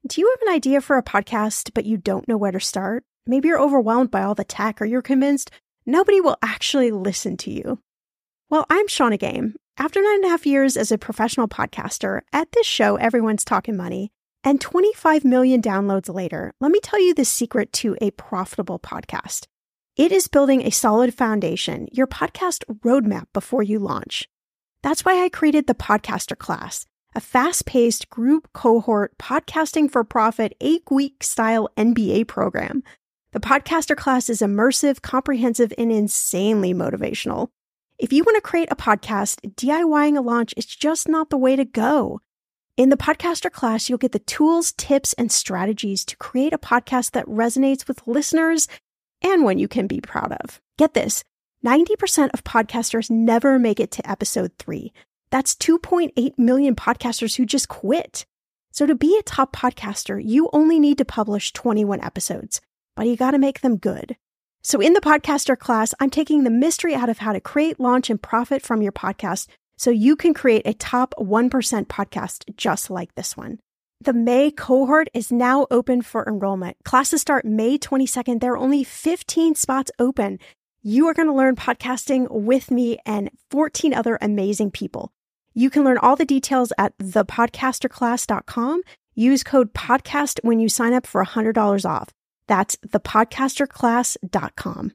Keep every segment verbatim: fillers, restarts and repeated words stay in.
Do you have an idea for a podcast, but you don't know where to start? Maybe you're overwhelmed by all the tech, or you're convinced nobody will actually listen to you. Well, I'm Shannah Game. After nine and a half years as a professional podcaster, at this show, everyone's talking money, and twenty-five million downloads later, let me tell you the secret to a profitable podcast. It is building a solid foundation, your podcast roadmap before you launch. That's why I created the Podcaster Class, a fast-paced group cohort podcasting for profit eight-week style M B A program. The Podcaster Class is immersive, comprehensive, and insanely motivational. If you want to create a podcast, DIYing a launch is just not the way to go. In the Podcaster Class, you'll get the tools, tips, and strategies to create a podcast that resonates with listeners and one you can be proud of. Get this, ninety percent of podcasters never make it to episode three. That's two point eight million podcasters who just quit. So to be a top podcaster, you only need to publish twenty-one episodes, but you got to make them good. So in the Podcaster Class, I'm taking the mystery out of how to create, launch, and profit from your podcast so you can create a top one percent podcast just like this one. The May cohort is now open for enrollment. Classes start May twenty-second. There are only fifteen spots open. You are going to learn podcasting with me and fourteen other amazing people. You can learn all the details at the podcaster class dot com. Use code PODCAST when you sign up for one hundred dollars off. That's the podcaster class dot com.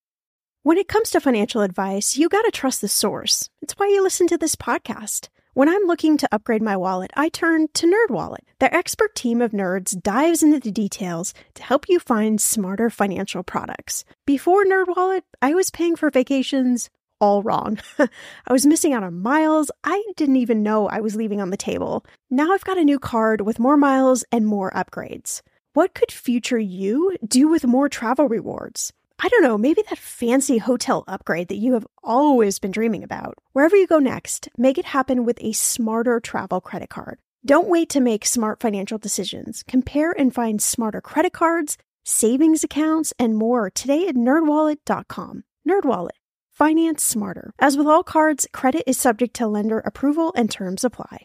When it comes to financial advice, you got to trust the source. It's why you listen to this podcast. When I'm looking to upgrade my wallet, I turn to NerdWallet. Their expert team of nerds dives into the details to help you find smarter financial products. Before NerdWallet, I was paying for vacations all wrong. I was missing out on miles I didn't even know I was leaving on the table. Now I've got a new card with more miles and more upgrades. What could future you do with more travel rewards? I don't know, maybe that fancy hotel upgrade that you have always been dreaming about. Wherever you go next, make it happen with a smarter travel credit card. Don't wait to make smart financial decisions. Compare and find smarter credit cards, savings accounts, and more today at nerd wallet dot com. NerdWallet. Finance smarter. As with all cards, credit is subject to lender approval and terms apply.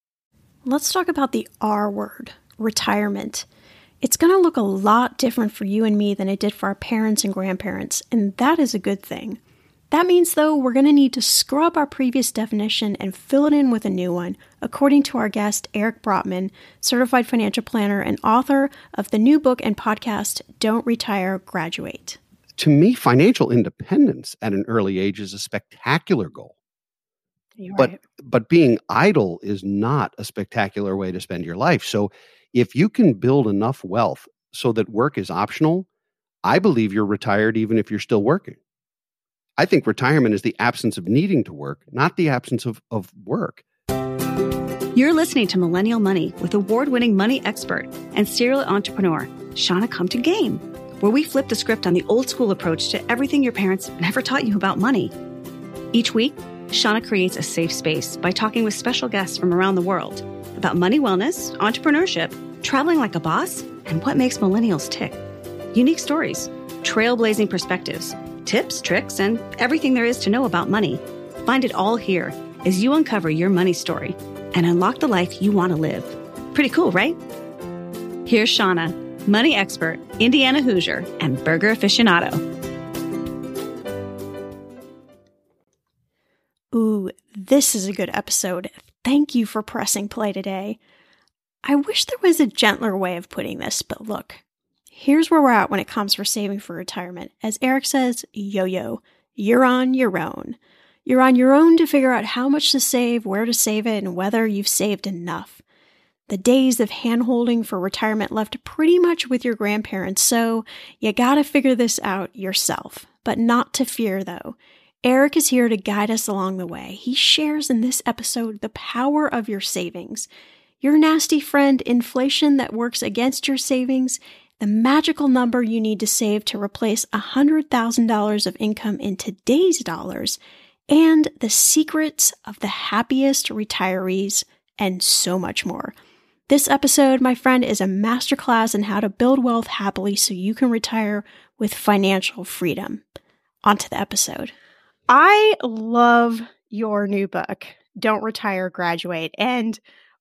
Let's talk about the R word, retirement. It's going to look a lot different for you and me than it did for our parents and grandparents, and that is a good thing. That means, though, we're going to need to scrub our previous definition and fill it in with a new one, according to our guest, Eric Brotman, certified financial planner and author of the new book and podcast, Don't Retire, Graduate. To me, financial independence at an early age is a spectacular goal. You're but right. but being idle is not a spectacular way to spend your life. So if you can build enough wealth so that work is optional, I believe you're retired even if you're still working. I think retirement is the absence of needing to work, not the absence of, of work. You're listening to Millennial Money with award-winning money expert and serial entrepreneur, Shannah Come to Game, where we flip the script on the old school approach to everything your parents never taught you about money. Each week, Shannah creates a safe space by talking with special guests from around the world about money wellness, entrepreneurship, traveling like a boss, and what makes millennials tick. Unique stories, trailblazing perspectives, tips, tricks, and everything there is to know about money. Find it all here as you uncover your money story and unlock the life you want to live. Pretty cool, right? Here's Shannah, money expert, Indiana Hoosier, and burger aficionado. Ooh, this is a good episode. Thank you for pressing play today. I wish there was a gentler way of putting this, but look, here's where we're at when it comes for saving for retirement. As Eric says, yo-yo, you're on your own. You're on your own to figure out how much to save, where to save it, and whether you've saved enough. The days of hand-holding for retirement left pretty much with your grandparents, so you gotta figure this out yourself. But not to fear, though. Eric is here to guide us along the way. He shares in this episode the power of your savings, your nasty friend inflation that works against your savings, the magical number you need to save to replace one hundred thousand dollars of income in today's dollars, and the secrets of the happiest retirees, and so much more. This episode, my friend, is a masterclass in how to build wealth happily so you can retire with financial freedom. On to the episode. I love your new book, Don't Retire, Graduate. And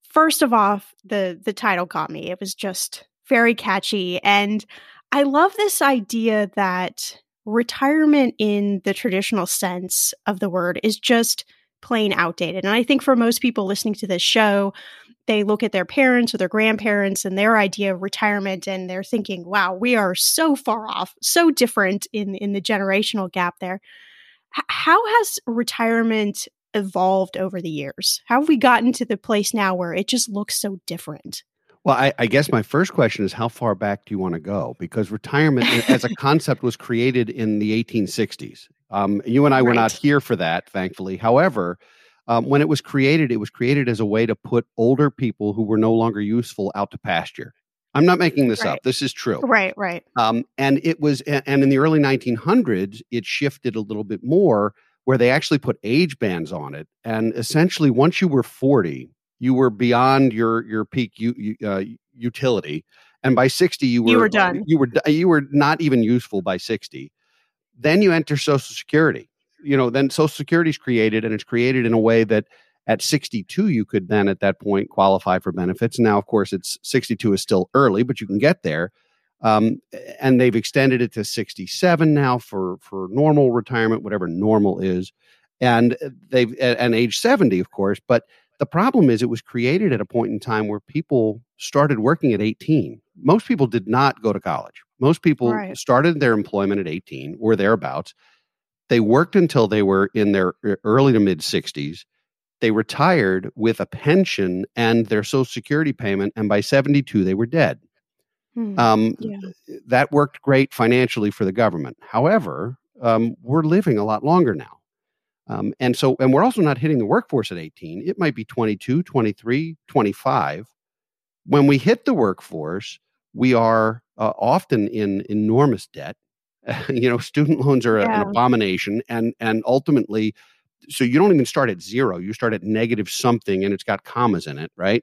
first of all, the the title got me. It was just very catchy. And I love this idea that retirement in the traditional sense of the word is just plain outdated. And I think for most people listening to this show, they look at their parents or their grandparents and their idea of retirement, and they're thinking, wow, we are so far off, so different in, in the generational gap there. H- how has retirement evolved over the years? How have we gotten to the place now where it just looks so different? Well, I, I guess my first question is, how far back do you want to go? Because retirement as a concept was created in the eighteen sixties. Um, you and I were Right. not here for that, thankfully. However, um, when it was created, it was created as a way to put older people who were no longer useful out to pasture. I'm not making this Right. up. This is true. Right, right. Um, and it was, and in the early nineteen hundreds, it shifted a little bit more, where they actually put age bands on it. And essentially, once you were forty, you were beyond your your peak u, uh, utility, and by sixty, you were You were done. You were you were not even useful by sixty. Then you enter Social Security. You know, then Social Security is created, and it's created in a way that at sixty-two, you could then at that point qualify for benefits. Now, of course, it's sixty-two is still early, but you can get there. Um, and they've extended it to sixty-seven now for for normal retirement, whatever normal is, and they've and age seventy, of course. But the problem is, it was created at a point in time where people started working at eighteen. Most people did not go to college. Most people Right. started their employment at eighteen or thereabouts. They worked until they were in their early to mid sixties. They retired with a pension and their Social Security payment, and by seventy-two, they were dead. Hmm. Um, Yeah. That worked great financially for the government. However, um, we're living a lot longer now. Um, and so, and we're also not hitting the workforce at eighteen. It might be twenty-two, twenty-three, twenty-five. When we hit the workforce, we are uh, often in enormous debt. You know, student loans are a, Yeah. an abomination. And, and ultimately, so you don't even start at zero. You start at negative something, and it's got commas in it, right?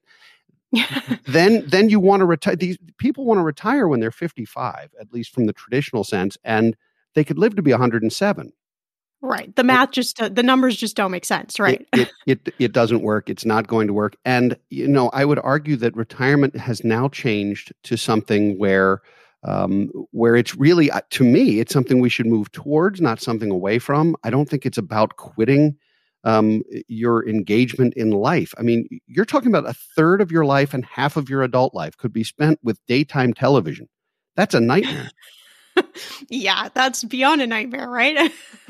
then then you want to retire. These people want to retire when they're fifty-five, at least from the traditional sense, and they could live to be one hundred seven. Right. The math just, uh, the numbers just don't make sense, right? It, it, it, it doesn't work. It's not going to work. And, you know, I would argue that retirement has now changed to something where, um, where it's really, uh, to me, it's something we should move towards, not something away from. I don't think it's about quitting um, your engagement in life. I mean, you're talking about a third of your life and half of your adult life could be spent with daytime television. That's a nightmare. Yeah, that's beyond a nightmare, right?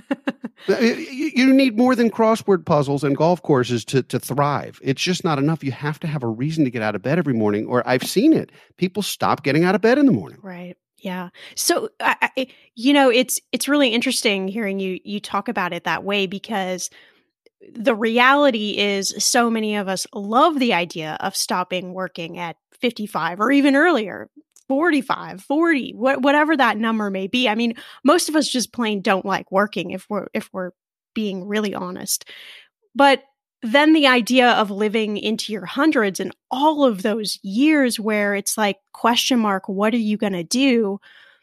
You you need more than crossword puzzles and golf courses to, to thrive. It's just not enough. You have to have a reason to get out of bed every morning, or I've seen it. People stop getting out of bed in the morning. Right. Yeah. So, I, I, you know, it's it's really interesting hearing you you talk about it that way, because the reality is so many of us love the idea of stopping working at fifty-five or even earlier, forty-five, forty, wh- whatever that number may be. I mean, most of us just plain don't like working, if we're if we're being really honest. But then the idea of living into your hundreds and all of those years where it's like, question mark, what are you going to do?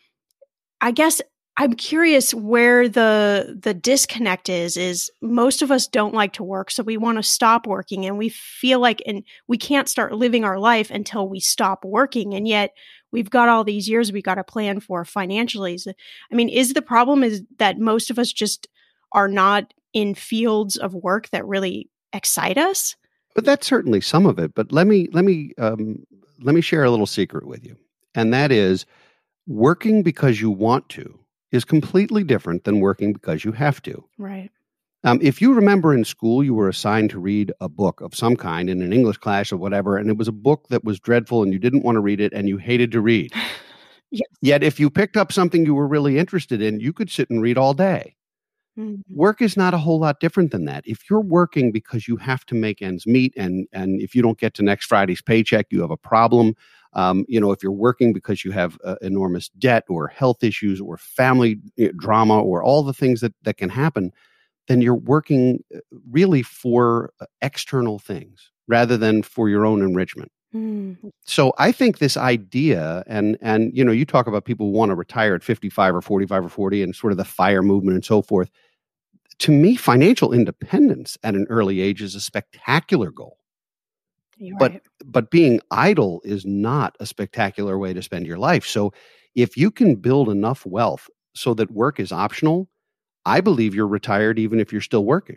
I guess I'm curious where the the disconnect is, is most of us don't like to work. So we want to stop working, and we feel like, and we can't start living our life until we stop working. And yet we've got all these years we got to plan for financially. So, I mean, is the problem is that most of us just are not in fields of work that really excite us? But that's certainly some of it. But let me let me um, let me share a little secret with you, and that is, working because you want to is completely different than working because you have to. Right. Um, if you remember in school, you were assigned to read a book of some kind in an English class or whatever, and it was a book that was dreadful and you didn't want to read it and you hated to read. Yes. Yet if you picked up something you were really interested in, you could sit and read all day. Mhm. Work is not a whole lot different than that. If you're working because you have to make ends meet, and and if you don't get to next Friday's paycheck, you have a problem. Um, you know, if you're working because you have uh, enormous debt or health issues or family you know, drama or all the things that, that can happen, then you're working really for external things rather than for your own enrichment. Mm. So I think this idea, and and you know, you talk about people who want to retire at fifty-five or forty-five or forty, and sort of the FIRE movement and so forth. To me, financial independence at an early age is a spectacular goal. You're But right. but being idle is not a spectacular way to spend your life. So if you can build enough wealth so that work is optional, I believe you're retired even if you're still working.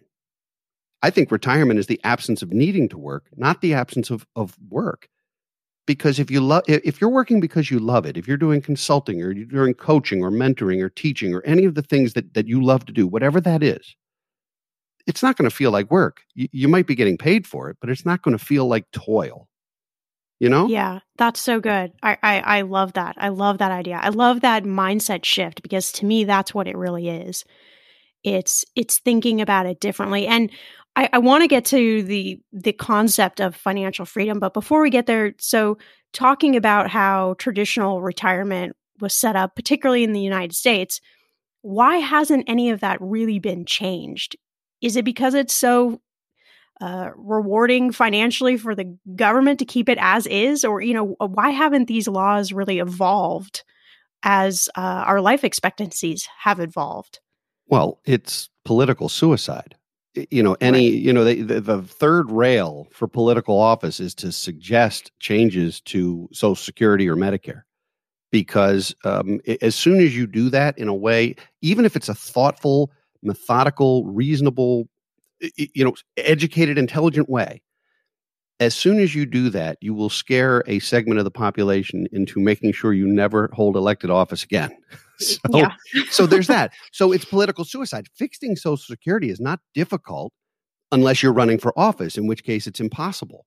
I think retirement is the absence of needing to work, not the absence of, of work. Because if you love, if you're working because you love it, if you're doing consulting or you're doing coaching or mentoring or teaching or any of the things that, that you love to do, whatever that is, it's not going to feel like work. You, you might be getting paid for it, but it's not going to feel like toil. You know? Yeah, that's so good. I, I I love that. I love that idea. I love that mindset shift because to me, that's what it really is. It's it's thinking about it differently. And I, I want to get to the the concept of financial freedom, but before we get there, so talking about how traditional retirement was set up, particularly in the United States, why hasn't any of that really been changed? Is it because it's so uh, rewarding financially for the government to keep it as is? Or, you know, why haven't these laws really evolved as uh, our life expectancies have evolved? Well, it's political suicide. You know, any, Right. you know, the, the, the third rail for political office is to suggest changes to Social Security or Medicare. Because um, as soon as you do that in a way, even if it's a thoughtful, methodical, reasonable, you know, educated, intelligent way, as soon as you do that, you will scare a segment of the population into making sure you never hold elected office again. So, Yeah. so there's that. So it's political suicide. Fixing Social Security is not difficult unless you're running for office, in which case it's impossible.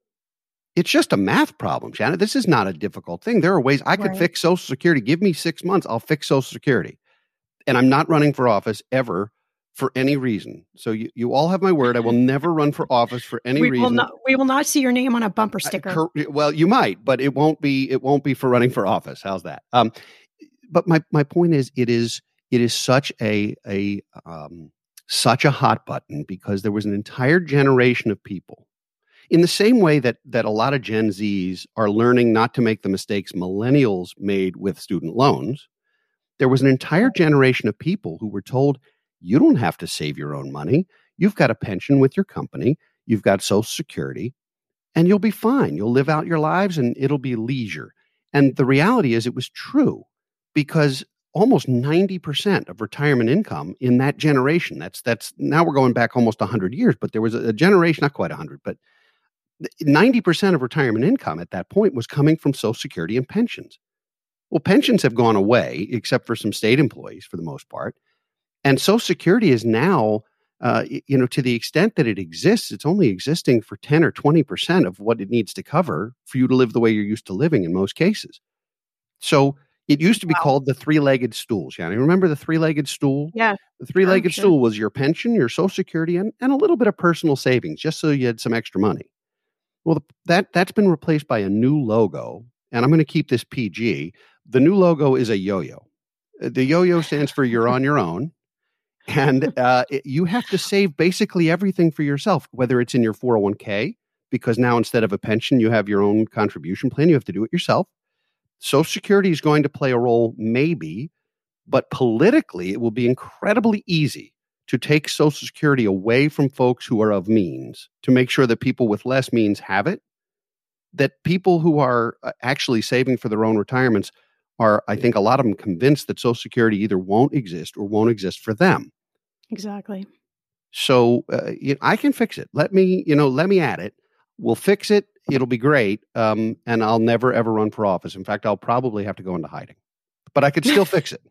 It's just a math problem, Shannon. This is not a difficult thing. There are ways I could Right. fix Social Security. Give me six months, I'll fix Social Security. And I'm not running for office ever for any reason. So you, you all have my word. I will never run for office for any We reason. will not. We will not see your name on a bumper Uh, sticker. cor- well, you might, but it won't be. It won't be for running for office. How's that? Um, but my my point is, it is it is such a a um, such a hot button because there was an entire generation of people. In the same way that that a lot of Gen Zs are learning not to make the mistakes millennials made with student loans, there was an entire generation of people who were told, you don't have to save your own money. You've got a pension with your company. You've got Social Security, and you'll be fine. You'll live out your lives, and it'll be leisure. And the reality is it was true because almost ninety percent of retirement income in that generation, that's that's now we're going back almost one hundred years, but there was a, a generation, not quite one hundred, but ninety percent of retirement income at that point was coming from Social Security and pensions. Well, pensions have gone away, except for some state employees for the most part. And Social Security is now, uh, you know, to the extent that it exists, it's only existing for ten or twenty percent of what it needs to cover for you to live the way you're used to living in most cases. So it used to be Wow. called the three-legged stool, Shannon. Remember the three-legged stool? Yeah. The three-legged sure. stool was your pension, your Social Security, and, and a little bit of personal savings, just so you had some extra money. Well, that, that's been replaced by a new logo, and I'm going to keep this P G. The new logo is a yo-yo. The yo-yo stands for you're on your own, and uh, it, you have to save basically everything for yourself, whether it's in your four oh one k, because now instead of a pension, you have your own contribution plan. You have to do it yourself. Social Security is going to play a role, maybe, but politically, it will be incredibly easy to take Social Security away from folks who are of means to make sure that people with less means have it, that people who are actually saving for their own retirements are, I think, a lot of them convinced that Social Security either won't exist or won't exist for them. Exactly. So uh, you know, I can fix it. Let me, you know, let me add it. We'll fix it. It'll be great. Um, and I'll never, ever run for office. In fact, I'll probably have to go into hiding, but I could still fix it.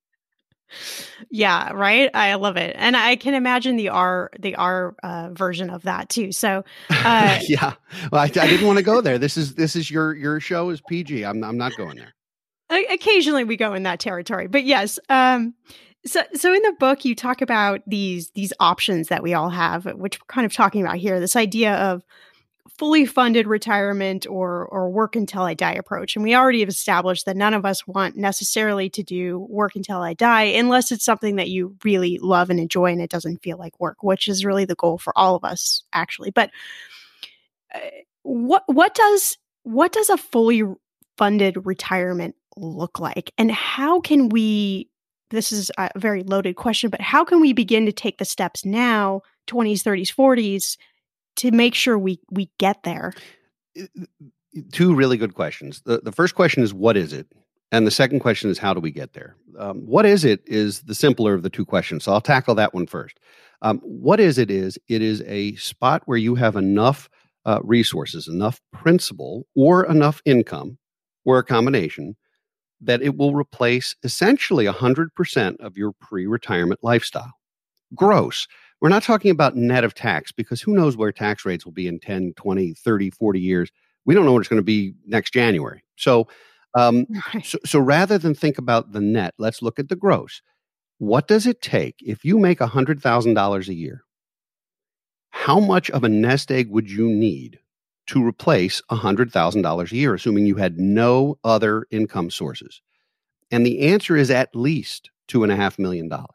Yeah, right. I love it, and I can imagine the R the R uh, version of that too. So, uh, yeah, well, I, I didn't want to go there. This is this is your your show is P G. I'm I'm not going there. Occasionally, we go in that territory, but yes. Um, so, so in the book, you talk about these these options that we all have, which we're kind of talking about here. This idea of fully funded retirement or or work until I die approach. And we already have established that none of us want necessarily to do work until I die unless it's something that you really love and enjoy and it doesn't feel like work, which is really the goal for all of us, actually. But uh, what what does what does a fully funded retirement look like? And how can we, this is a very loaded question, but how can we begin to take the steps now, twenties, thirties, forties, to make sure we we get there? Two really good questions. The, the first question is, what is it? And the second question is, how do we get there? Um, what is it is the simpler of the two questions. So I'll tackle that one first. Um, what is it is, it is a spot where you have enough uh, resources, enough principal, or enough income, or a combination, that it will replace essentially one hundred percent of your pre-retirement lifestyle. Gross. We're not talking about net of tax, because who knows where tax rates will be in ten, twenty, thirty, forty years. We don't know what it's going to be next January. So, um, so, so rather than think about the net, let's look at the gross. What does it take if you make one hundred thousand dollars a year? How much of a nest egg would you need to replace one hundred thousand dollars a year, assuming you had no other income sources? And the answer is at least two point five million dollars.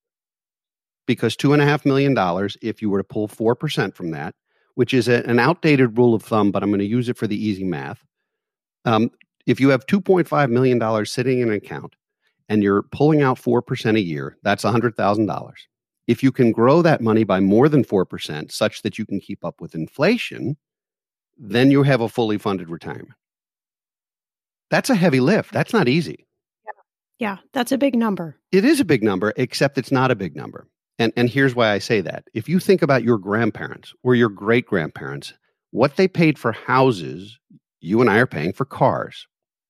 Because two point five million dollars, if you were to pull four percent from that, which is a, an outdated rule of thumb, but I'm going to use it for the easy math. Um, if you have two point five million dollars sitting in an account and you're pulling out four percent a year, that's one hundred thousand dollars. If you can grow that money by more than four percent such that you can keep up with inflation, then you have a fully funded retirement. That's a heavy lift. That's not easy. Yeah, yeah, that's a big number. It is a big number, except it's not a big number. And and here's why I say that. If you think about your grandparents or your great-grandparents, what they paid for houses, you and I are paying for cars.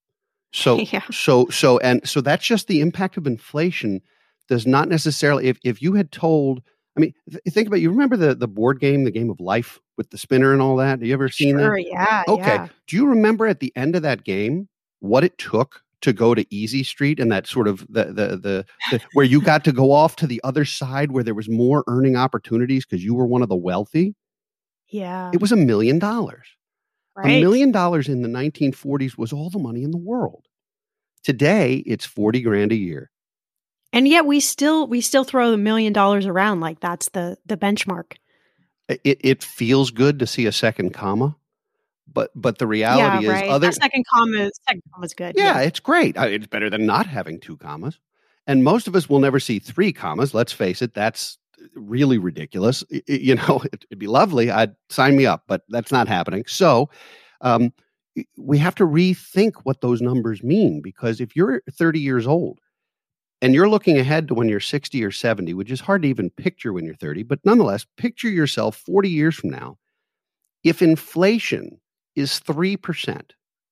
So yeah. so so and so that's just the impact of inflation. Does not necessarily, if if you had told, I mean, th- think about, you remember the the board game, the game of life with the spinner and all that? Have you ever seen sure, that? Yeah. Okay. Yeah. Do you remember at the end of that game what it took to go to Easy Street and that sort of the the the, the where you got to go off to the other side where there was more earning opportunities because you were one of the wealthy? Yeah. It was a million dollars. Right. A million dollars in the nineteen forties was all the money in the world. Today, it's forty grand a year. And yet we still we still throw the million dollars around like that's the the benchmark. It it feels good to see a second comma. But but the reality yeah, is, right. other That second comma is second comma is good. Yeah, yeah, it's great. I- It's better than not having two commas. And most of us will never see three commas. Let's face it, that's really ridiculous. I- I- You know, it- it'd be lovely. I'd sign me up, but that's not happening. So um, we have to rethink what those numbers mean, because if you're thirty years old and you're looking ahead to when you're sixty or seventy, which is hard to even picture when you're thirty, but nonetheless, picture yourself forty years from now. If inflation is three percent,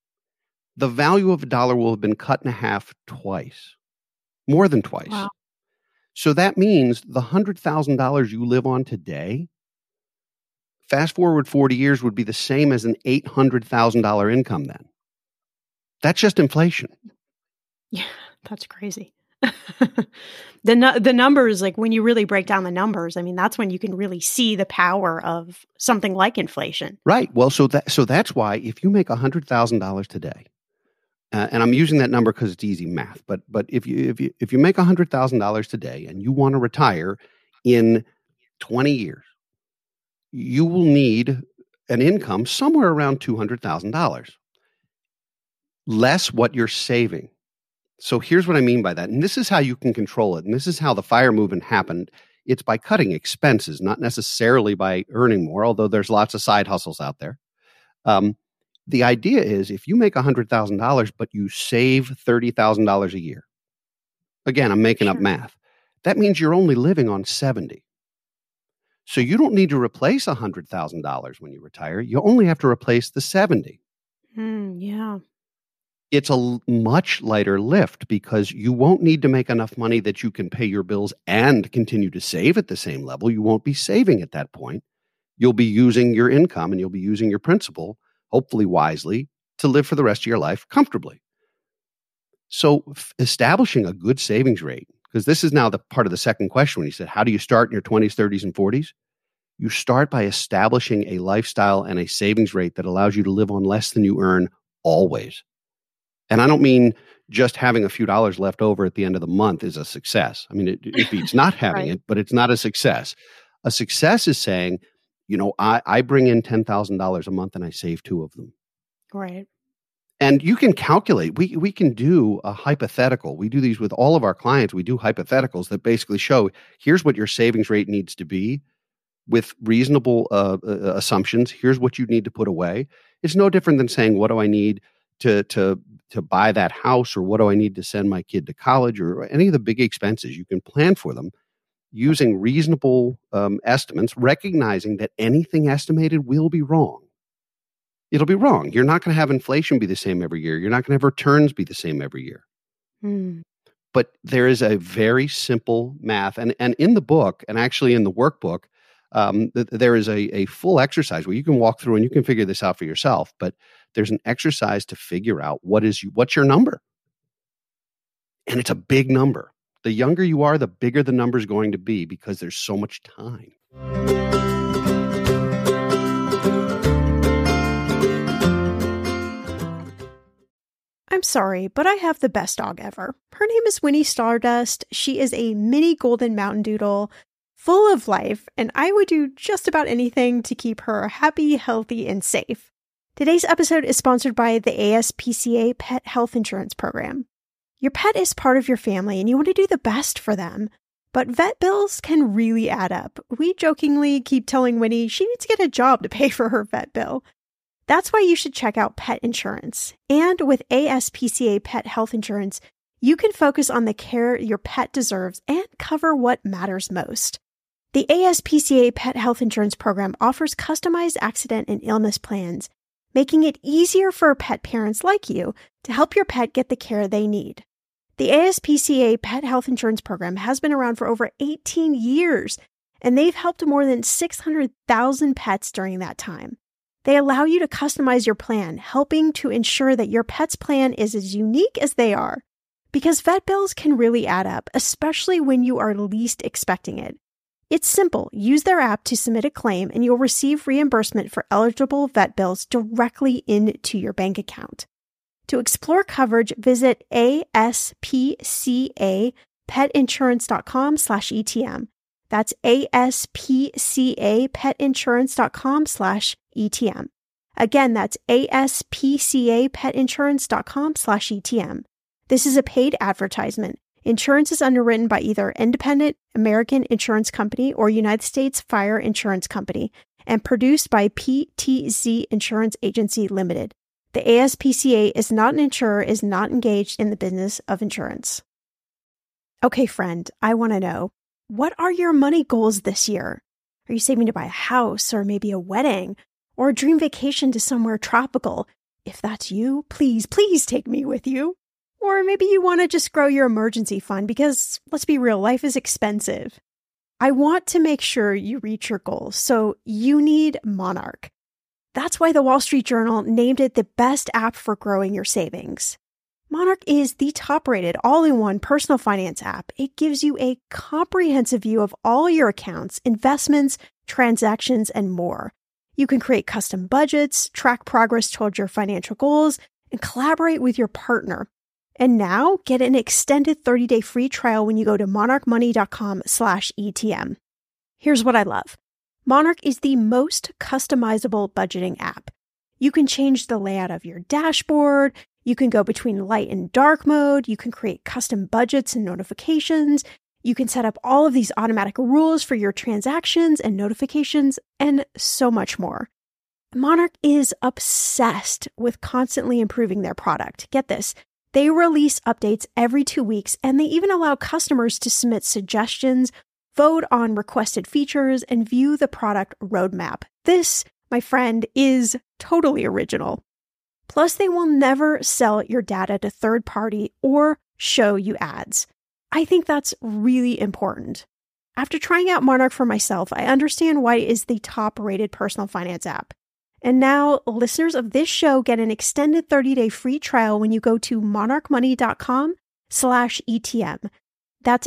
the value of a dollar will have been cut in half twice, more than twice. Wow. So that means the one hundred thousand dollars you live on today, fast forward forty years, would be the same as an eight hundred thousand dollars income then. That's just inflation. Yeah, that's crazy. the nu- the numbers, like when you really break down the numbers, I mean, that's when you can really see the power of something like inflation. Right. Well, so that so that's why if you make one hundred thousand dollars today, uh, and I'm using that number because it's easy math, but but if you if you if you make one hundred thousand dollars today and you want to retire in twenty years, you will need an income somewhere around two hundred thousand dollars, less what you're saving. So here's what I mean by that. And this is how you can control it. And this is how the FIRE movement happened. It's by cutting expenses, not necessarily by earning more, although there's lots of side hustles out there. Um, the idea is if you make one hundred thousand dollars, but you save thirty thousand dollars a year, again, I'm making Sure. up math, that means you're only living on seventy. So you don't need to replace one hundred thousand dollars when you retire. You only have to replace the seventy. Mm, yeah. It's a l- much lighter lift because you won't need to make enough money that you can pay your bills and continue to save at the same level. You won't be saving at that point. You'll be using your income and you'll be using your principal, hopefully wisely, to live for the rest of your life comfortably. So f- establishing a good savings rate, because this is now the part of the second question when you said, how do you start in your twenties, thirties, and forties? You start by establishing a lifestyle and a savings rate that allows you to live on less than you earn always. And I don't mean just having a few dollars left over at the end of the month is a success. I mean, it, it beats not having Right. it, but it's not a success. A success is saying, you know, I, I bring in ten thousand dollars a month and I save two of them. Right. And you can calculate, we, we can do a hypothetical. We do these with all of our clients. We do hypotheticals that basically show, here's what your savings rate needs to be with reasonable uh, uh, assumptions. Here's what you need to put away. It's no different than saying, what do I need to to to buy that house, or what do I need to send my kid to college, or any of the big expenses. You can plan for them using reasonable um, estimates, recognizing that anything estimated will be wrong. It'll be wrong. You're not going to have inflation be the same every year. You're not going to have returns be the same every year. Mm. But there is a very simple math. And, and in the book, and actually in the workbook, um, th- there is a, a full exercise where you can walk through and you can figure this out for yourself. But there's an exercise to figure out what is you, what's your number. And it's a big number. The younger you are, the bigger the number is going to be because there's so much time. I'm sorry, but I have the best dog ever. Her name is Winnie Stardust. She is a mini golden mountain doodle, full of life, and I would do just about anything to keep her happy, healthy, and safe. Today's episode is sponsored by the A S P C A Pet Health Insurance Program. Your pet is part of your family, and you want to do the best for them. But vet bills can really add up. We jokingly keep telling Winnie she needs to get a job to pay for her vet bill. That's why you should check out pet insurance. And with A S P C A Pet Health Insurance, you can focus on the care your pet deserves and cover what matters most. The A S P C A Pet Health Insurance Program offers customized accident and illness plans, making it easier for pet parents like you to help your pet get the care they need. The A S P C A Pet Health Insurance Program has been around for over eighteen years, and they've helped more than six hundred thousand pets during that time. They allow you to customize your plan, helping to ensure that your pet's plan is as unique as they are. Because vet bills can really add up, especially when you are least expecting it. It's simple. Use their app to submit a claim, and you'll receive reimbursement for eligible vet bills directly into your bank account. To explore coverage, visit aspcapetinsurance.com slash ETM. That's aspcapetinsurance.com slash ETM. Again, that's aspcapetinsurance.com slash ETM. This is a paid advertisement. Insurance is underwritten by either Independent American Insurance Company or United States Fire Insurance Company and produced by P T Z Insurance Agency Limited. The A S P C A is not an insurer, is not engaged in the business of insurance. Okay, friend, I want to know, what are your money goals this year? Are you saving to buy a house or maybe a wedding or a dream vacation to somewhere tropical? If that's you, please, please take me with you. Or maybe you want to just grow your emergency fund because, let's be real, life is expensive. I want to make sure you reach your goals, so you need Monarch. That's why the Wall Street Journal named it the best app for growing your savings. Monarch is the top-rated all-in-one personal finance app. It gives you a comprehensive view of all your accounts, investments, transactions, and more. You can create custom budgets, track progress towards your financial goals, and collaborate with your partner. And now, get an extended thirty-day free trial when you go to monarchmoney.com slash ETM. Here's what I love. Monarch is the most customizable budgeting app. You can change the layout of your dashboard. You can go between light and dark mode. You can create custom budgets and notifications. You can set up all of these automatic rules for your transactions and notifications, and so much more. Monarch is obsessed with constantly improving their product. Get this. They release updates every two weeks, and they even allow customers to submit suggestions, vote on requested features, and view the product roadmap. This, my friend, is totally original. Plus, they will never sell your data to third party or show you ads. I think that's really important. After trying out Monarch for myself, I understand why it is the top-rated personal finance app. And now, listeners of this show get an extended thirty-day free trial when you go to monarchmoney.com slash ETM. That's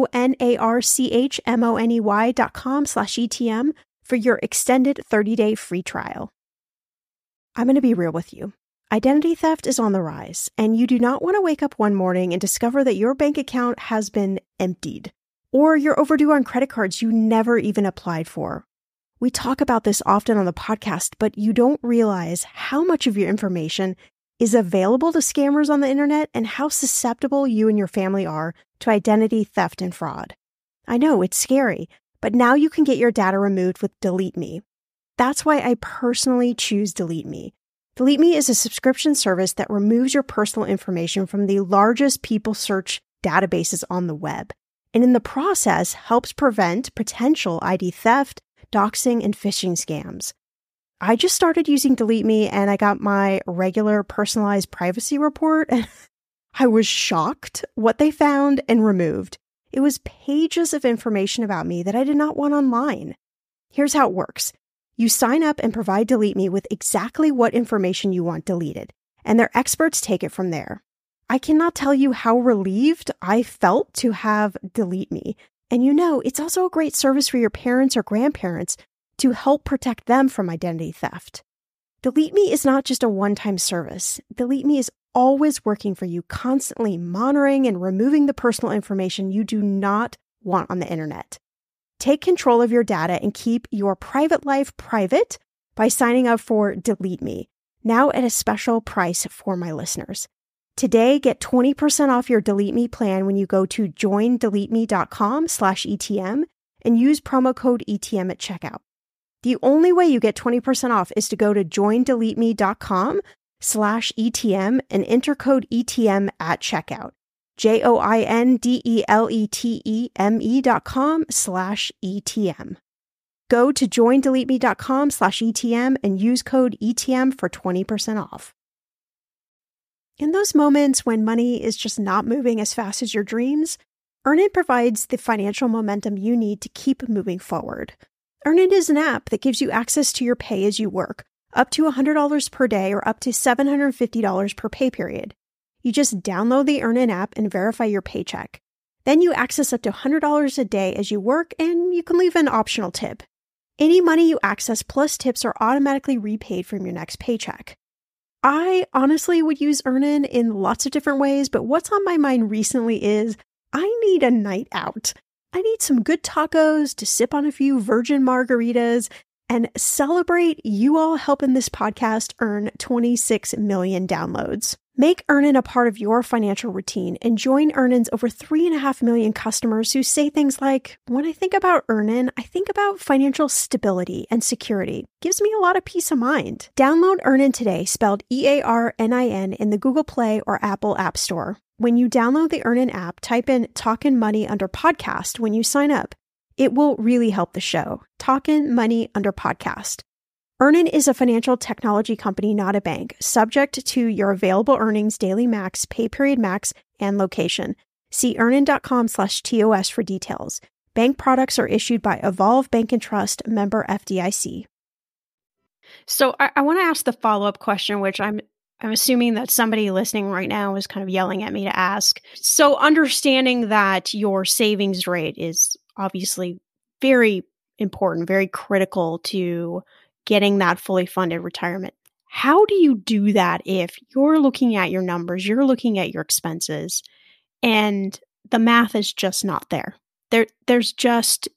M-O-N-A-R-C-H-M-O-N-E-Y dot com slash ETM for your extended thirty-day free trial. I'm going to be real with you. Identity theft is on the rise, and you do not want to wake up one morning and discover that your bank account has been emptied, or you're overdue on credit cards you never even applied for. We talk about this often on the podcast, but you don't realize how much of your information is available to scammers on the internet and how susceptible you and your family are to identity theft and fraud. I know it's scary, But now you can get your data removed with Delete Me. That's why I personally choose Delete Me. Delete Me is a subscription service that removes your personal information from the largest people search databases on the web, and in the process helps prevent potential I D theft, doxing, and phishing scams. I just started using Delete Me and I got my regular personalized privacy report, and I was shocked what they found and removed. It was pages of information about me that I did not want online. Here's how it works. You sign up and provide Delete Me with exactly what information you want deleted, and their experts take it from there. I cannot tell you how relieved I felt to have Delete Me. And you know, it's also a great service for your parents or grandparents to help protect them from identity theft. Delete Me is not just a one-time service. Delete Me is always working for you, constantly monitoring and removing the personal information you do not want on the internet. Take control of your data and keep your private life private by signing up for Delete Me, now at a special price for my listeners. Today, get twenty percent off your Delete Me plan when you go to joindeleteme.com slash ETM and use promo code E T M at checkout. The only way you get twenty percent off is to go to joindeleteme.com slash ETM and enter code E T M at checkout. J-O-I-N-D-E-L-E-T-E-M-E dot com slash E-T-M. Go to joindeleteme.com slash E-T-M and use code E T M for twenty percent off. In those moments when money is just not moving as fast as your dreams, Earnin provides the financial momentum you need to keep moving forward. Earnin is an app that gives you access to your pay as you work, up to one hundred dollars per day or up to seven hundred fifty dollars per pay period. You just download the Earnin app and verify your paycheck. Then you access up to one hundred dollars a day as you work, and you can leave an optional tip. Any money you access plus tips are automatically repaid from your next paycheck. I honestly would use Earnin in lots of different ways, but what's on my mind recently is I need a night out. I need some good tacos to sip on a few virgin margaritas and celebrate you all helping this podcast earn twenty-six million downloads. Make Earnin a part of your financial routine and join Earnin's over three and a half million customers who say things like, when I think about Earnin, I think about financial stability and security. Gives me a lot of peace of mind. Download Earnin today, spelled E A R N I N, in the Google Play or Apple App Store. When you download the Earnin app, type in Talkin' Money under podcast when you sign up. It will really help the show. Talkin' Money under podcast. Earnin is a financial technology company, not a bank, subject to your available earnings, daily max, pay period max, and location. See earnin.com slash TOS for details. Bank products are issued by Evolve Bank and Trust, member F D I C. So I, I want to ask the follow-up question, which I'm I'm assuming that somebody listening right now is kind of yelling at me to ask. So understanding that your savings rate is obviously very important, very critical to getting that fully funded retirement. How do you do that if you're looking at your numbers, you're looking at your expenses, and the math is just not there? There, there's just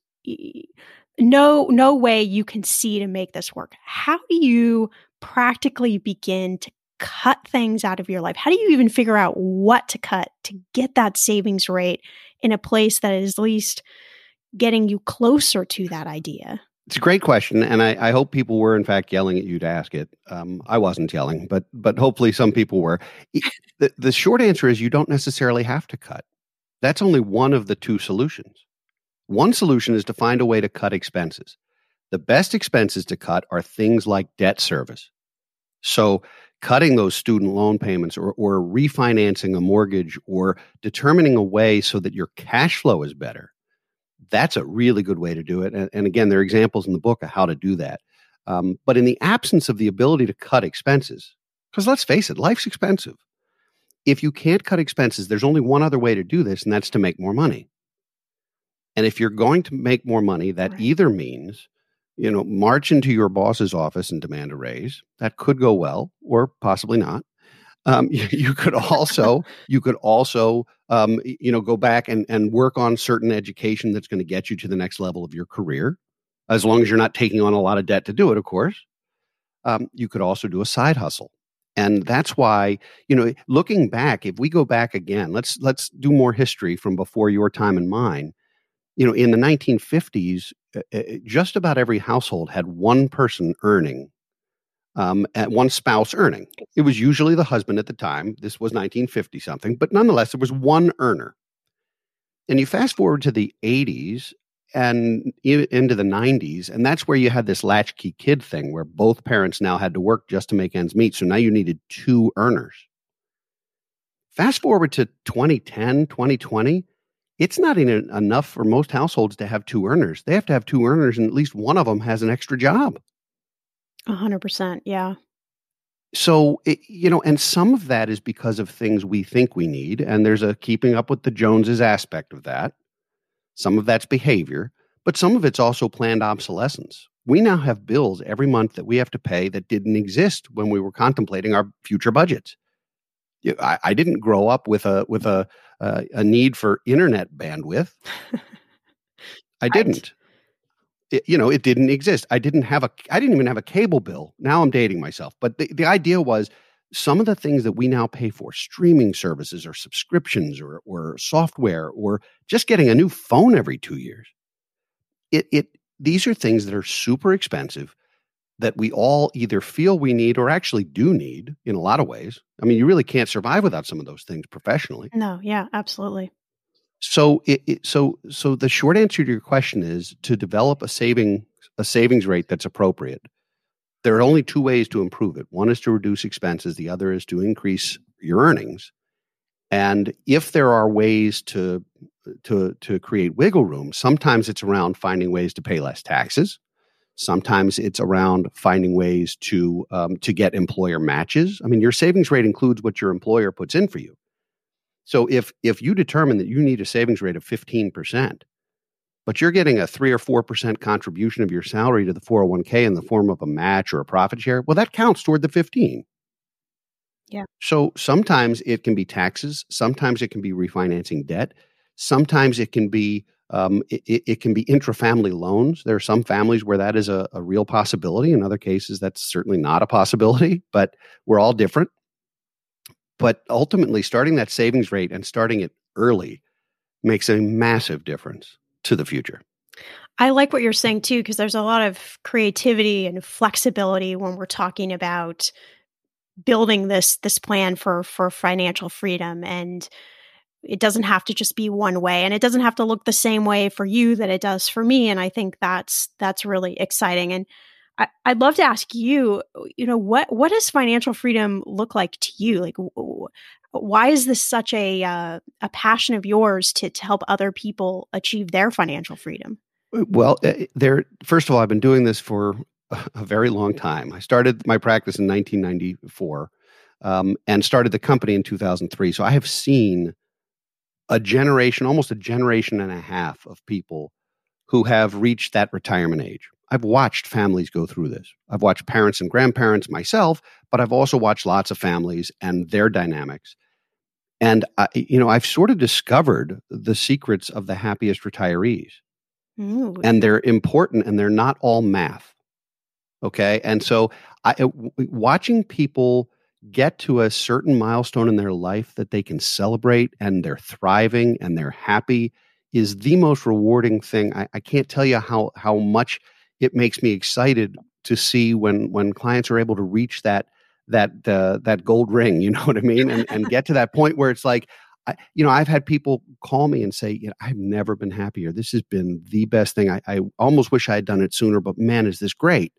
no no way you can see to make this work. How do you practically begin to cut things out of your life? How do you even figure out what to cut to get that savings rate in a place that is at least getting you closer to that idea? It's a great question, and I, I hope people were, in fact, yelling at you to ask it. Um, I wasn't yelling, but but hopefully some people were. The, the short answer is you don't necessarily have to cut. That's only one of the two solutions. One solution is to find a way to cut expenses. The best expenses to cut are things like debt service. So cutting those student loan payments or, or refinancing a mortgage or determining a way so that your cash flow is better. That's a really good way to do it. And, and again, there are examples in the book of how to do that. Um, but in the absence of the ability to cut expenses, because let's face it, life's expensive. If you can't cut expenses, there's only one other way to do this, and that's to make more money. And if you're going to make more money, that right. either means, you know, march into your boss's office and demand a raise. That could go well, or possibly not. Um, you, you could also, you could also, um, you know, go back and, and work on certain education that's going to get you to the next level of your career, as long as you're not taking on a lot of debt to do it, of course. Um, you could also do a side hustle. And that's why, you know, looking back, if we go back again, let's let's do more history from before your time and mine. You know, in the nineteen fifties, uh, uh, just about every household had one person earning, um, and one spouse earning. It was usually the husband at the time. This was nineteen fifty something, but nonetheless, there was one earner. And you fast forward to the eighties and i- into the nineties, and that's where you had this latchkey kid thing where both parents now had to work just to make ends meet. So now you needed two earners. Fast forward to twenty ten, twenty twenty, it's not even enough for most households to have two earners. They have to have two earners, and at least one of them has an extra job. A hundred percent. Yeah. So, it, you know, and some of that is because of things we think we need, and there's a keeping up with the Joneses aspect of that. Some of that's behavior, but some of it's also planned obsolescence. We now have bills every month that we have to pay that didn't exist when we were contemplating our future budgets. You- I, I didn't grow up with a with a uh, a need for internet bandwidth. I Right. didn't. It- you know, it didn't exist. I didn't have a. I didn't even have a cable bill. Now I'm dating myself. But the, the idea was some of the things that we now pay for, streaming services or subscriptions or or software or just getting a new phone every two years. It it these are things that are super expensive that we all either feel we need or actually do need in a lot of ways. I mean, you really can't survive without some of those things professionally. No, yeah, absolutely. So it, it so so the short answer to your question is to develop a saving a savings rate that's appropriate. There are only two ways to improve it. One is to reduce expenses, the other is to increase your earnings. And if there are ways to to to create wiggle room, sometimes it's around finding ways to pay less taxes. Sometimes it's around finding ways to um, to get employer matches. I mean, your savings rate includes what your employer puts in for you. So if if you determine that you need a savings rate of fifteen percent, but you're getting a three or four percent contribution of your salary to the four oh one k in the form of a match or a profit share, well, that counts toward the fifteen. Yeah. So sometimes it can be taxes. Sometimes it can be refinancing debt. Sometimes it can be um, it, it it can be intrafamily loans. There are some families where that is a, a real possibility. In other cases, that's certainly not a possibility. But we're all different. But ultimately, starting that savings rate and starting it early makes a massive difference to the future. I like what you're saying too, because there's a lot of creativity and flexibility when we're talking about building this this plan for for financial freedom. And it doesn't have to just be one way, and it doesn't have to look the same way for you that it does for me. And I think that's that's really exciting. And I, I'd love to ask you, you know, what what does financial freedom look like to you? Like, w- why is this such a uh, a passion of yours to to help other people achieve their financial freedom? Well, uh, there. First of all, I've been doing this for a very long time. I started my practice in nineteen ninety-four um, and started the company in two thousand three. So I have seen a generation, almost a generation and a half of people who have reached that retirement age. I've watched families go through this. I've watched parents and grandparents myself, but I've also watched lots of families and their dynamics. And, I, you know, I've sort of discovered the secrets of the happiest retirees. Ooh. And they're important, and they're not all math. Okay. And so I, w- watching people get to a certain milestone in their life that they can celebrate and they're thriving and they're happy is the most rewarding thing. I, I can't tell you how how much it makes me excited to see when when clients are able to reach that that uh, that gold ring, you know what I mean, and and get to that point where it's like, I, you know, I've had people call me and say, you know, I've never been happier. This has been the best thing. I, I almost wish I had done it sooner, but man, is this great.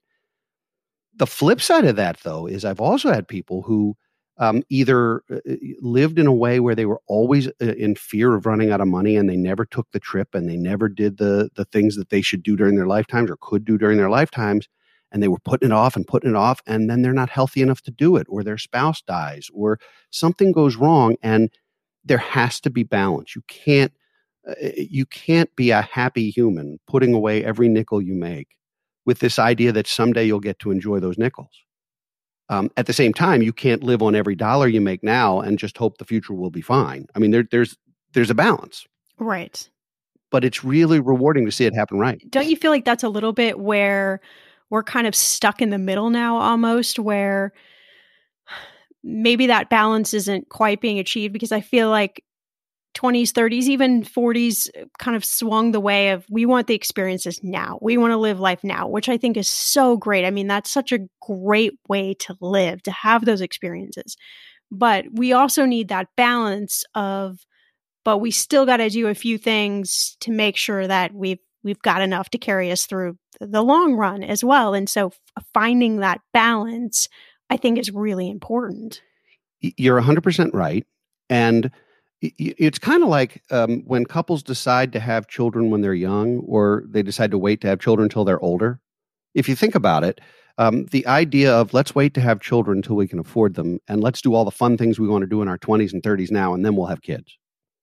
The flip side of that, though, is I've also had people who um, either uh, lived in a way where they were always uh, in fear of running out of money, and they never took the trip, and they never did the the things that they should do during their lifetimes or could do during their lifetimes, and they were putting it off and putting it off, and then they're not healthy enough to do it, or their spouse dies, or something goes wrong, and there has to be balance. You can't uh, you can't be a happy human putting away every nickel you make with this idea that someday you'll get to enjoy those nickels. Um, at the same time, you can't live on every dollar you make now and just hope the future will be fine. I mean, there, there's there's a balance, Right. but it's really rewarding to see it happen right. Don't you feel like that's a little bit where we're kind of stuck in the middle now, almost, where maybe that balance isn't quite being achieved? Because I feel like twenties, thirties, even forties kind of swung the way of we want the experiences now. We want to live life now, which I think is so great. I mean, that's such a great way to live, to have those experiences. But we also need that balance of, but we still got to do a few things to make sure that we've we've got enough to carry us through the long run as well. And so f- finding that balance, I think, is really important. You're one hundred percent right. And it's kind of like um, when couples decide to have children when they're young, or they decide to wait to have children until they're older. If you think about it, um, the idea of let's wait to have children until we can afford them, and let's do all the fun things we want to do in our twenties and thirties now, and then we'll have kids.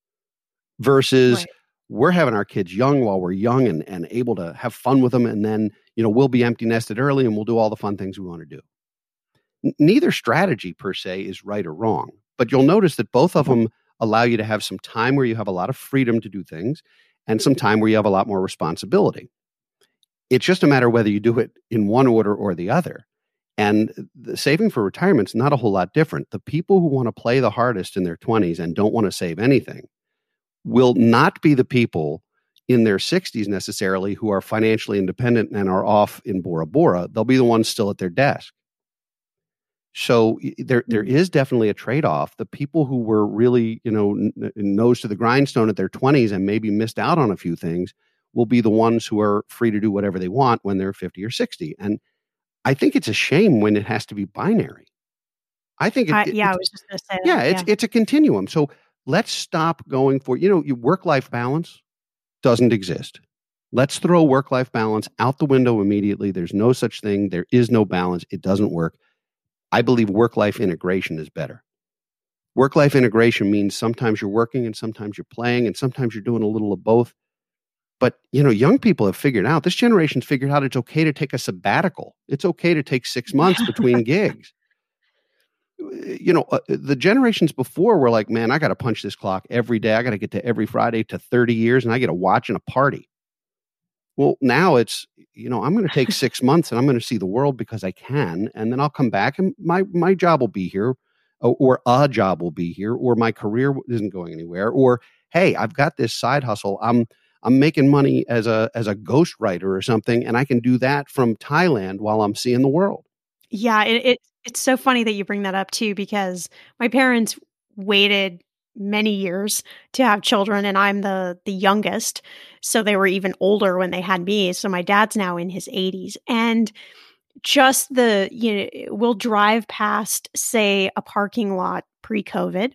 Versus right. We're having our kids young while we're young and, and able to have fun with them, and then you know we'll be empty nested early and we'll do all the fun things we want to do. N- neither strategy per se is right or wrong, but you'll notice that both of them allow you to have some time where you have a lot of freedom to do things and some time where you have a lot more responsibility. It's just a matter whether you do it in one order or the other. And the saving for retirement is not a whole lot different. The people who want to play the hardest in their twenties and don't want to save anything will not be the people in their sixties necessarily who are financially independent and are off in Bora Bora. They'll be the ones still at their desk. So there, there is definitely a trade-off. The people who were really, you know, n- nose to the grindstone at their twenties and maybe missed out on a few things will be the ones who are free to do whatever they want when they're fifty or sixty. And I think it's a shame when it has to be binary. I think, it, I, it, yeah, it, I was just going to say that. Yeah, it's yeah. it's a continuum. So let's stop going for, you know, your work-life balance doesn't exist. Let's throw work-life balance out the window immediately. There's no such thing. There is no balance. It doesn't work. I believe work-life integration is better. Work-life integration means sometimes you're working and sometimes you're playing and sometimes you're doing a little of both. But, you know, young people have figured out, this generation's figured out it's okay to take a sabbatical. It's okay to take six months between gigs. You know, uh, the generations before were like, man, I got to punch this clock every day. I got to get to every Friday to thirty years and I get to watch in a party. Well, now it's, you know, I'm going to take six months and I'm going to see the world because I can. And then I'll come back and my, my job will be here, or, or a job will be here, or my career isn't going anywhere. Or, hey, I've got this side hustle. I'm, I'm making money as a, as a ghostwriter or something. And I can do that from Thailand while I'm seeing the world. Yeah. It, it it's so funny that you bring that up too, because my parents waited many years to have children, and I'm the the youngest. So they were even older when they had me. So my dad's now in his eighties. And just the, you know, we'll drive past, say, a parking lot pre-COVID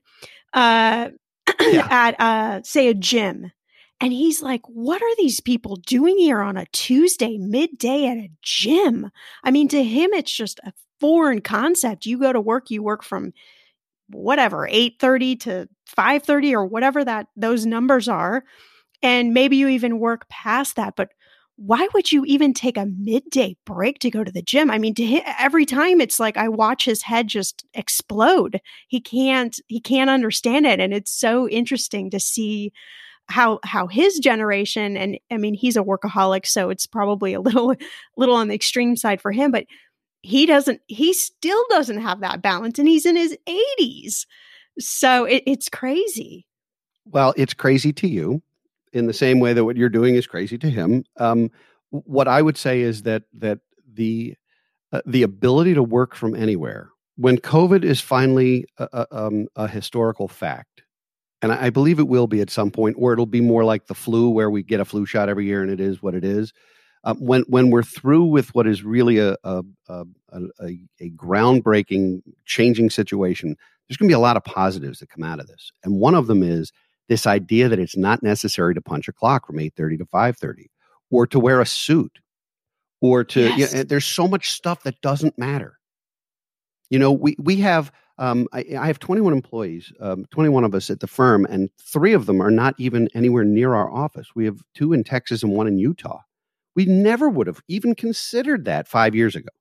uh, Yeah. at, uh, say, a gym. And he's like, what are these people doing here on a Tuesday midday at a gym? I mean, to him, it's just a foreign concept. You go to work, you work from whatever, eight thirty to five thirty or whatever that those numbers are. And maybe you even work past that. But why would you even take a midday break to go to the gym? I mean, to him, every time it's like I watch his head just explode. He can't, he can't understand it. And it's so interesting to see how how his generation, and I mean, he's a workaholic, so it's probably a little little on the extreme side for him, but he doesn't, he still doesn't have that balance, and he's in his eighties. So it, it's crazy. Well, it's crazy to you in the same way that what you're doing is crazy to him. Um, what I would say is that that the uh, the ability to work from anywhere, when COVID is finally a, a, um, a historical fact, and I believe it will be at some point, or it'll be more like the flu, where we get a flu shot every year and it is what it is. Um, when when we're through with what is really a a, a, a, a groundbreaking, changing situation, there's going to be a lot of positives that come out of this. And one of them is this idea that it's not necessary to punch a clock from eight thirty to five thirty, or to wear a suit, or to, Yes. you know, there's so much stuff that doesn't matter. You know, we we have, um, I, I have twenty-one employees, um, twenty-one of us at the firm, and three of them are not even anywhere near our office. We have two in Texas and one in Utah. We never would have even considered that five years ago.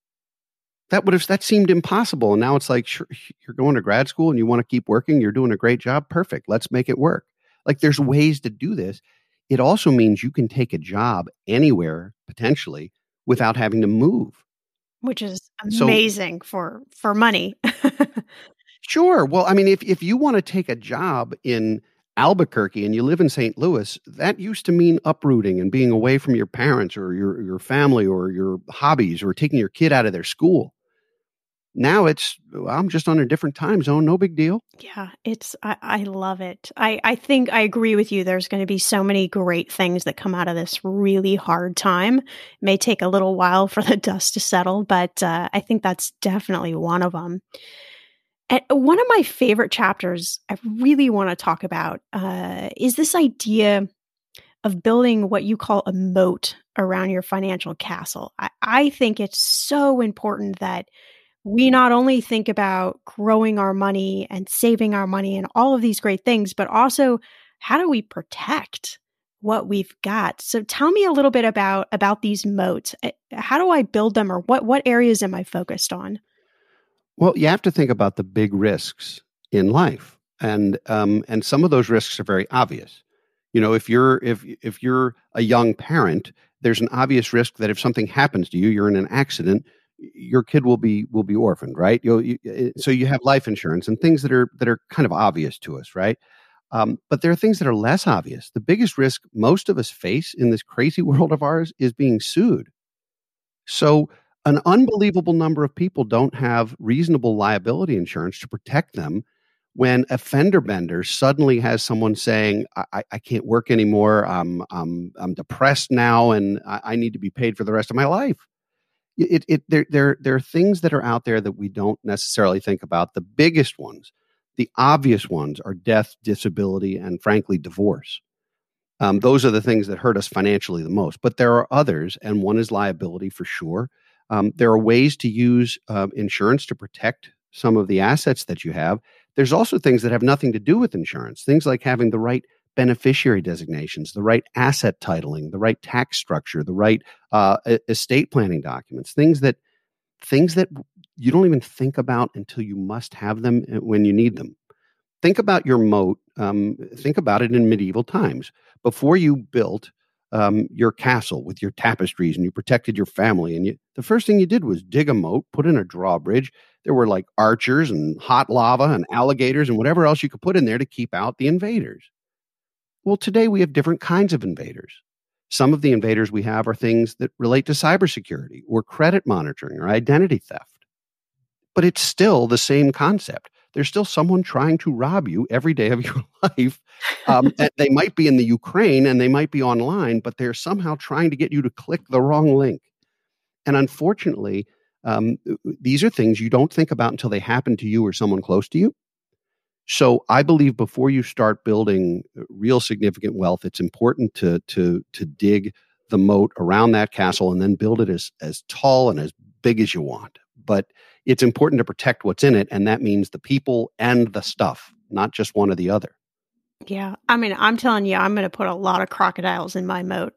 That would have, that seemed impossible. And now it's like, sure, you're going to grad school and you want to keep working. You're doing a great job. Perfect. Let's make it work. Like, there's ways to do this. It also means you can take a job anywhere potentially without having to move. Which is So- amazing for for money. Sure. Well, I mean, if, if you want to take a job in Albuquerque and you live in Saint Louis, that used to mean uprooting and being away from your parents or your, your family or your hobbies or taking your kid out of their school. Now it's, well, I'm just on a different time zone. No big deal. Yeah, it's, I, I love it. I, I think I agree with you. There's going to be so many great things that come out of this really hard time. It may take a little while for the dust to settle, but uh, I think that's definitely one of them. And one of my favorite chapters I really want to talk about uh, is this idea of building what you call a moat around your financial castle. I, I think it's so important that we not only think about growing our money and saving our money and all of these great things, but also how do we protect what we've got? So tell me a little bit about, about these moats. How do I build them, or what, what areas am I focused on? Well, you have to think about the big risks in life. And um, and some of those risks are very obvious. You know, if you're if if you're a young parent, there's an obvious risk that if something happens to you, you're in an accident, your kid will be will be orphaned, right? You'll, you, so you have life insurance and things that are that are kind of obvious to us, right? Um, but there are things that are less obvious. The biggest risk most of us face in this crazy world of ours is being sued. So an unbelievable number of people don't have reasonable liability insurance to protect them when a fender bender suddenly has someone saying, I, I can't work anymore, I'm, I'm, I'm depressed now, and I, I need to be paid for the rest of my life. It, it, there, there, there are things that are out there that we don't necessarily think about. The biggest ones, the obvious ones, are death, disability, and frankly, divorce. Um, those are the things that hurt us financially the most. But there are others, and one is liability for sure. Um, there are ways to use uh, insurance to protect some of the assets that you have. There's also things that have nothing to do with insurance, things like having the right beneficiary designations, the right asset titling, the right tax structure, the right uh, estate planning documents, things that things that you don't even think about until you must have them when you need them. Think about your moat. Um, think about it in medieval times. Before you built um, your castle with your tapestries and you protected your family, and you, the first thing you did was dig a moat, put in a drawbridge. There were like archers and hot lava and alligators and whatever else you could put in there to keep out the invaders. Well, today we have different kinds of invaders. Some of the invaders we have are things that relate to cybersecurity or credit monitoring or identity theft. But it's still the same concept. There's still someone trying to rob you every day of your life. Um, and they might be in the Ukraine and they might be online, but they're somehow trying to get you to click the wrong link. And unfortunately, um, these are things you don't think about until they happen to you or someone close to you. So I believe before you start building real significant wealth, it's important to to to dig the moat around that castle and then build it as as tall and as big as you want. But it's important to protect what's in it, and that means the people and the stuff, not just one or the other. Yeah. I mean, I'm telling you, I'm going to put a lot of crocodiles in my moat.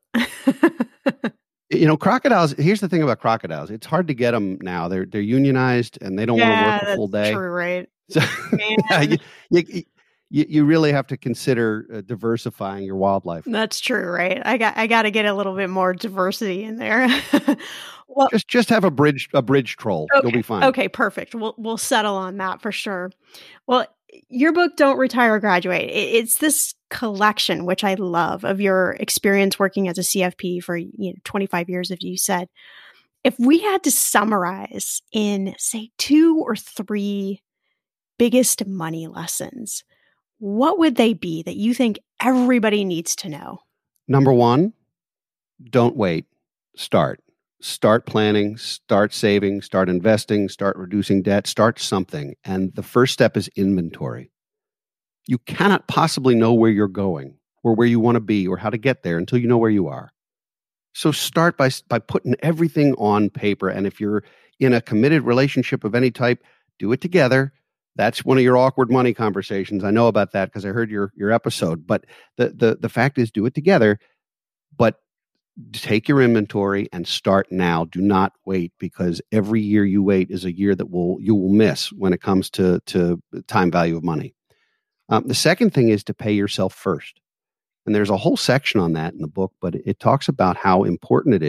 You know, crocodiles, here's the thing about crocodiles. It's hard to get them now. They're they're unionized and they don't yeah, want to work a full day. That's true, right? So yeah, you, you, you, you really have to consider uh, diversifying your wildlife. That's true, right? I got I got to get a little bit more diversity in there. Well, just just have a bridge a bridge troll. Okay, You'll be fine. Okay, perfect. We'll we'll settle on that for sure. Well, your book, Don't Retire or Graduate, it's this collection, which I love, of your experience working as a C F P for you know twenty-five years, as you said. If we had to summarize in, say, two or three biggest money lessons, what would they be that you think everybody needs to know? Number one, don't wait. Start. Start planning, start saving, start investing, start reducing debt, start something. And the first step is inventory. You cannot possibly know where you're going or where you want to be or how to get there until you know where you are. So start by, by putting everything on paper. And if you're in a committed relationship of any type, do it together. That's one of your awkward money conversations. I know about that because I heard your, your episode. But the, the, the fact is, do it together. But take your inventory and start now. Do not wait, because every year you wait is a year that will you will miss when it comes to, to time value of money. Um, the second thing is to pay yourself first. And there's a whole section on that in the book, but it talks about how important it is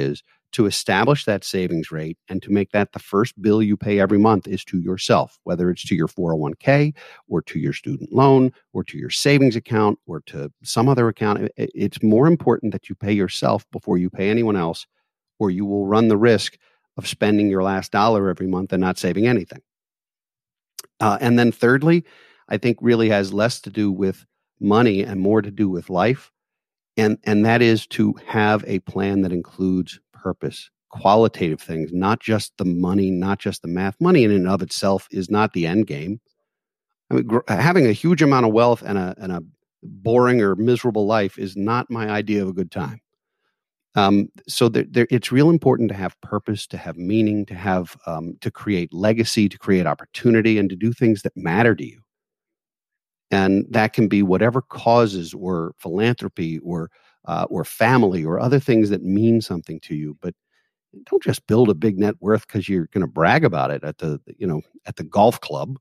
to establish that savings rate and to make that the first bill you pay every month is to yourself, whether it's to your four oh one k or to your student loan or to your savings account or to some other account. It's more important that you pay yourself before you pay anyone else, or you will run the risk of spending your last dollar every month and not saving anything. Uh, and then thirdly, I think really has less to do with money and more to do with life. And, and that is to have a plan that includes purpose, qualitative things, not just the money, not just the math. Money in and of itself is not the end game. I mean, gr- having a huge amount of wealth and a, and a boring or miserable life is not my idea of a good time. Um, so there, there, it's real important to have purpose, to have meaning, to have um, to create legacy, to create opportunity, and to do things that matter to you. And that can be whatever causes or philanthropy or uh, or family or other things that mean something to you. But don't just build a big net worth because you're going to brag about it at the you know at the golf club.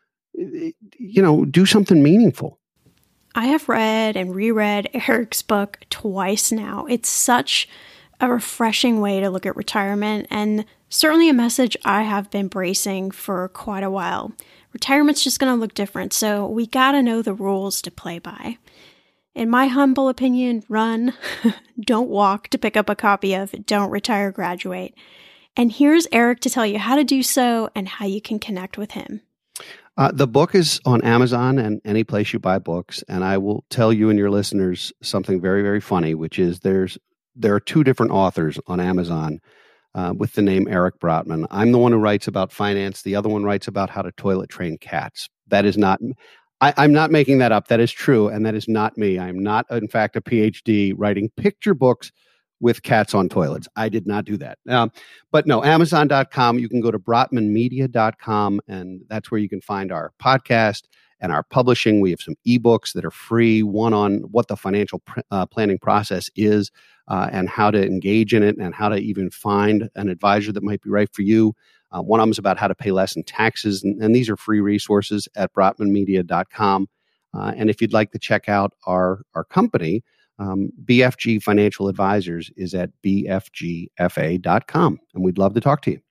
You know, do something meaningful. I have read and reread Eric's book twice now. It's such a refreshing way to look at retirement, and certainly a message I have been bracing for quite a while. Retirement's just going to look different, so we got to know the rules to play by. In my humble opinion, run, don't walk to pick up a copy of Don't Retire, Graduate. And here's Eric to tell you how to do so and how you can connect with him. Uh, the book is on Amazon and any place you buy books. And I will tell you and your listeners something very, very funny, which is there's there are two different authors on Amazon uh, with the name Eric Brotman. I'm the one who writes about finance. The other one writes about how to toilet train cats. That is not, I, I'm not making that up. That is true. And that is not me. I'm not, in fact, a P H D writing picture books with cats on toilets. I did not do that. Um, but no, Amazon dot com. You can go to Brotman Media dot com, and that's where you can find our podcast and our publishing. We have some ebooks that are free, one on what the financial pr- uh, planning process is uh, and how to engage in it and how to even find an advisor that might be right for you. Uh, one of them is about how to pay less in taxes, and, and these are free resources at Brotman Media dot com. Uh, and if you'd like to check out our, our company, Um, B F G Financial Advisors is at B F G F A dot com, and we'd love to talk to you.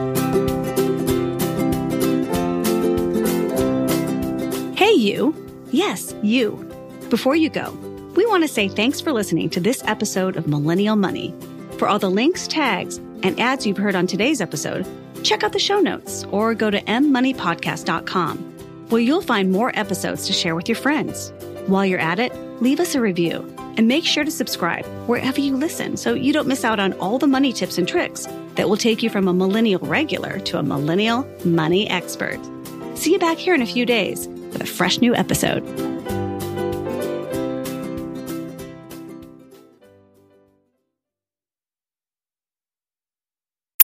Hey, you. Yes, you. Before you go, we want to say thanks for listening to this episode of Millennial Money. For all the links, tags, and ads you've heard on today's episode, check out the show notes or go to m money podcast dot com, where you'll find more episodes to share with your friends. While you're at it, leave us a review and make sure to subscribe wherever you listen so you don't miss out on all the money tips and tricks that will take you from a millennial regular to a millennial money expert. See you back here in a few days with a fresh new episode.